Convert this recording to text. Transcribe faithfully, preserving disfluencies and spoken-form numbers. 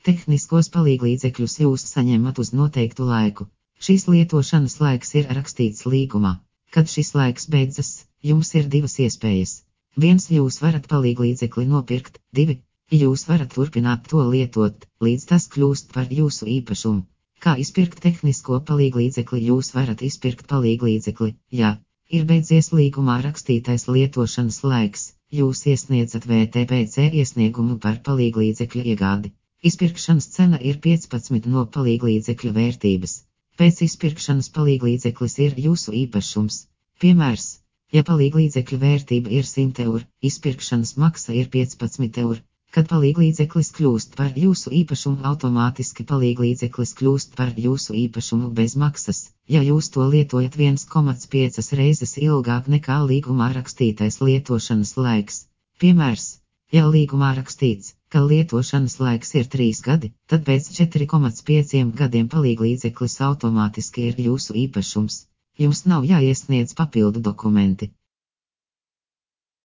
Tehniskos palīglīdzekļus jūs saņemat uz noteiktu laiku. Šīs lietošanas laiks ir rakstīts līgumā. Kad šis laiks beidzas, jums ir divas iespējas. Viens, jūs varat palīglīdzekli nopirkt, divi, jūs varat turpināt to lietot, līdz tas kļūst par jūsu īpašumu. Kā izpirkt tehnisko palīglīdzekli? Jūs varat izpirkt palīglīdzekli, ja ir beidzies līgumā rakstītais lietošanas laiks, jūs iesniedzat V T P C iesniegumu par palīglīdzekļu iegādi. Izpirkšanas cena ir piecpadsmit no palīglīdzekļa vērtības. Pēc izpirkšanas palīglīdzeklis ir jūsu īpašums. Piemērs, ja palīglīdzekļa vērtība ir simt eiro, izpirkšanas maksa ir piecpadsmit eiro. Kad palīglīdzeklis kļūst par jūsu īpašumu, automātiski palīglīdzeklis kļūst par jūsu īpašumu bez maksas, ja jūs to lietojat viens komats piecas reizes ilgāk nekā līgumā rakstītais lietošanas laiks. Piemērs, ja līgumā rakstīts, ka lietošanas laiks ir trīs gadi, tad pēc četriem komats pieciem gadiem palīglīdzeklis automātiski ir jūsu īpašums. Jums nav jāiesniedz papildu dokumenti.